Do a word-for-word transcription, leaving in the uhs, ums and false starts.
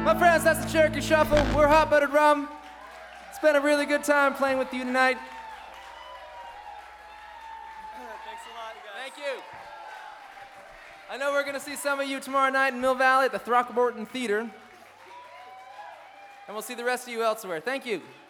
My friends, that's the Cherokee Shuffle. We're Hot Buttered Rum. It's been a really good time playing with you tonight. Thanks a lot, you guys. Thank you. I know we're going to see some of you tomorrow night in Mill Valley at the Throckmorton Theater. And we'll see the rest of you elsewhere. Thank you.